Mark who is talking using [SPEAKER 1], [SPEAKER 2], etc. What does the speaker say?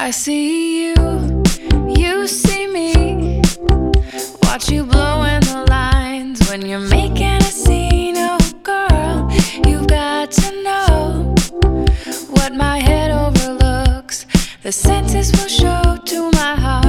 [SPEAKER 1] I see you, you see me. Watch you blowing the lines when you're making a scene. Oh girl, you've got to know what my head overlooks. The senses will show to my heart.